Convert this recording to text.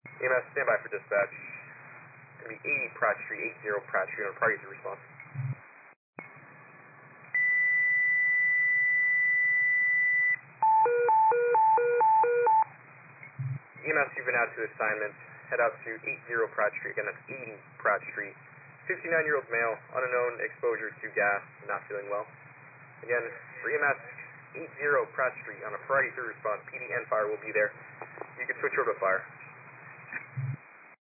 EMS, stand by for dispatch. It's going to be 80 Pratt Street, 80 Pratt Street on a priority 2 response. EMS, you've been out to assignment. Head out to 80 Pratt Street. Again, that's 80 Pratt Street. 59-year-old male, unknown exposure to gas, not feeling well. Again, for EMS, 80 Pratt Street on a priority 3 response. PD and fire will be there. You can switch over to fire.